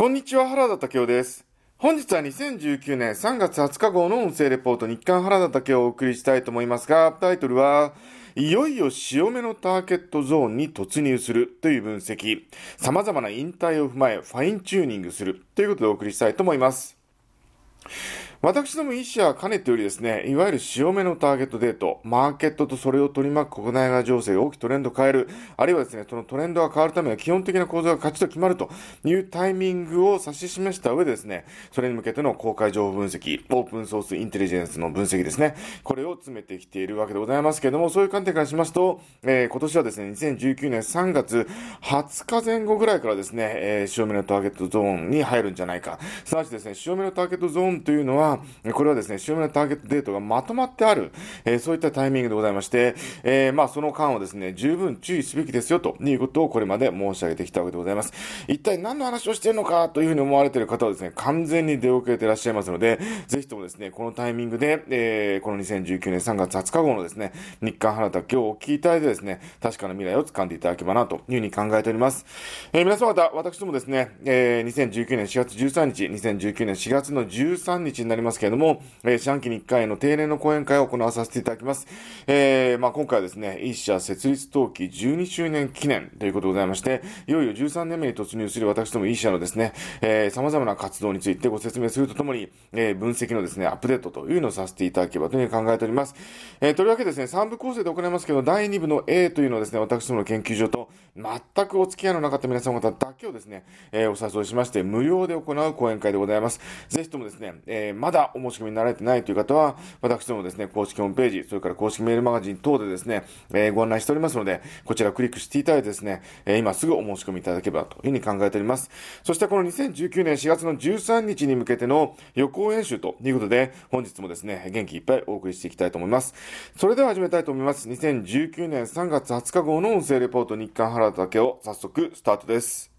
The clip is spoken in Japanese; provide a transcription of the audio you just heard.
こんにちは、原田武雄です。本日は2019年3月20日号の音声レポート日刊原田武雄をお送りしたいと思いますが、タイトルは、いよいよ潮目のターゲットゾーンに突入するという分析、様々な引退を踏まえファインチューニングするということでお送りしたいと思います。私ども医師はかねてよりですね、いわゆる潮目のターゲットデート、マーケットとそれを取り巻く国内外情勢が大きくトレンドを変える、あるいはですね、そのトレンドが変わるためには基本的な構造が勝ちと決まるというタイミングを指し示した上でですね、それに向けての公開情報分析、オープンソースインテリジェンスの分析ですね、これを詰めてきているわけでございますけれども、そういう観点からしますと、今年はですね、2019年3月20日前後ぐらいからですね、潮目のターゲットゾーンに入るんじゃないか。すなわちですね、潮目のターゲットゾーンというのは、これはですね、潮目のターゲットデートがまとまってある、そういったタイミングでございまして、その間をですね、十分注意すべきですよということをこれまで申し上げてきたわけでございます。一体何の話をしているのかというふうに思われている方はですね、完全に出遅れていらっしゃいますので、ぜひともですね、このタイミングで、この2019年3月20日号のですね、日刊原田今日をお聞きいただいてですね、確かな未来を掴んでいただければなというふうに考えております。皆様方、私どもですね、2019年4月13日、2019年4月の13日になりますけれども、四半期に1回の定例の講演会を行わさせていただきます。今回はですね、一社設立登記12周年記念ということでございまして、いよいよ13年目に突入する私ども一社のですね、様々な活動についてご説明するとともに、分析のですね、アップデートというのをさせていただければというふうに考えております。というわけでですね、3部構成で行いますけど、第2部の A というのはですね、私どもの研究所と全くお付き合いのなかった皆様方だけをですね、お誘いしまして、無料で行う講演会でございます。ぜひともですね、まだお申し込みになられてないという方は、私どもですね、公式ホームページ、それから公式メールマガジン等でですね、ご案内しておりますので、こちらをクリックしていただいてですね、今すぐお申し込みいただければというふうに考えております。そしてこの2019年4月の13日に向けての予行演習ということで、本日もですね、元気いっぱいお送りしていきたいと思います。それでは始めたいと思います。2019年3月20日号の音声レポート日刊原田武雄、早速スタートです。